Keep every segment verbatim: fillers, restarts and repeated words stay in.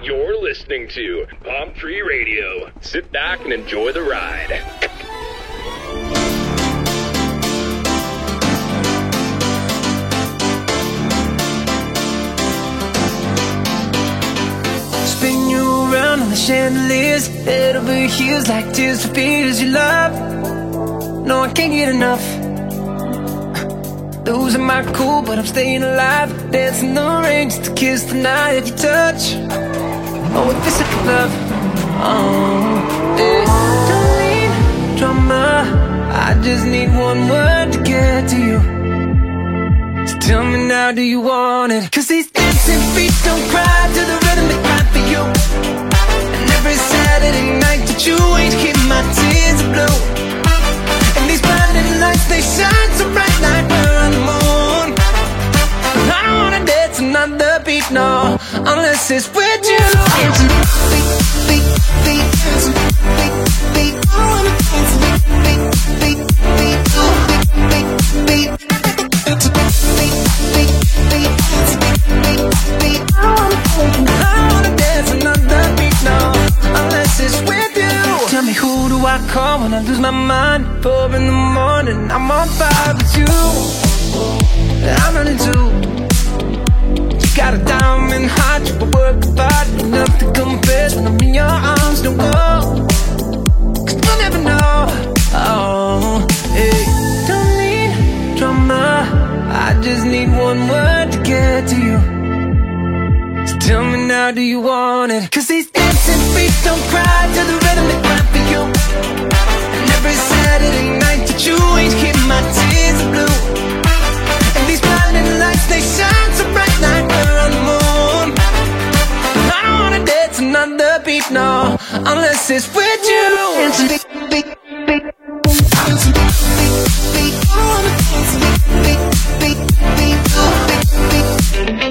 You're listening to Palm Tree Radio. Sit back and enjoy the ride. Spin you around on the chandeliers, head over heels like tears for fears you love. No, I can't get enough. Losing my cool, but I'm staying alive. Dancing the rain just to kiss the night that you touch. Oh, with physical love. Oh, yeah. Don't need drama, I just need one word to get to you. So tell me now, do you want it? Cause these dancing feet don't cry to the rhythm they cry for you. And every Saturday night that you ain't keep my tears blue. And these blinding lights, they shine so bright like we're on the moon. But I don't wanna dance another beat, no, unless it's with you. Dancing beat, beat, beat, dancing beat, beat, I wanna dance beat, beat, beat, beat, beat, beat, beat. Tell me, who do I call when I lose my mind? Four in the morning, I'm on fire with you. I'm running too. You got a diamond heart, you can work hard, enough to confess when I'm in your arms. Don't go, cause you'll never know. Oh, hey. Don't need drama, I just need one word to get to you. So tell me now, do you want it? Cause these dancing feet don't cry to the rhythm they cry for you. And every Saturday night that you ain't keep my tears blue. And these blinding lights, they shine so bright like we're on the moon. But I don't wanna dance another beat, no, unless it's with you. Dancing beat, beat, beat. Dancing beat, beat, beat. I wanna dance beat, beat, beat, beat, beat, beat, beat.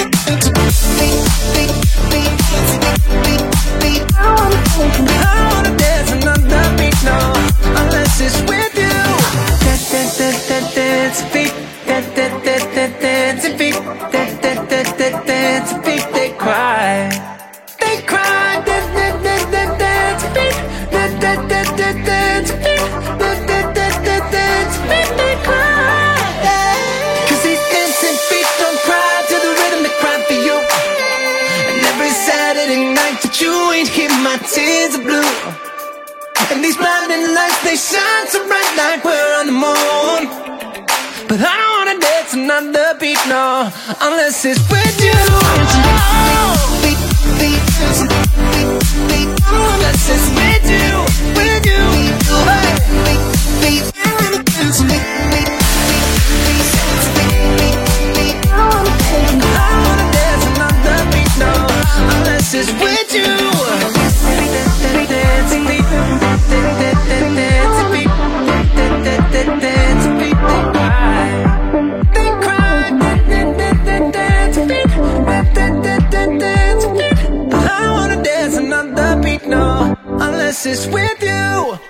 I wanna dance another beat, no, unless it's with you. Dance, dance, dance, dance, dance, beat. Dance, dance, dance, dance, dance, beat. Dance, dance, dance, dance, dance, beat. They cry, they cry. Dance, dance, dance, dance, dance, beat. Dance, dance, dance, dance, dance, beat. Dance, dance, dance, dance, dance, beat. They cry. Cause these dancing feet don't cry to the rhythm they cry for you. And every Saturday night that you ain't keep my tears are blue. And these blinding lights, they shine so bright like we're on the moon. But I don't wanna dance another beat, no, unless it's with you. Beat, beat, beat, beat, unless it's with you, with you. Hey. Beat, beat, beat, beat, beat, beat, beat. I wanna dance another beat, no, unless it's with you. I wanna dance another beat, no, unless it's with you.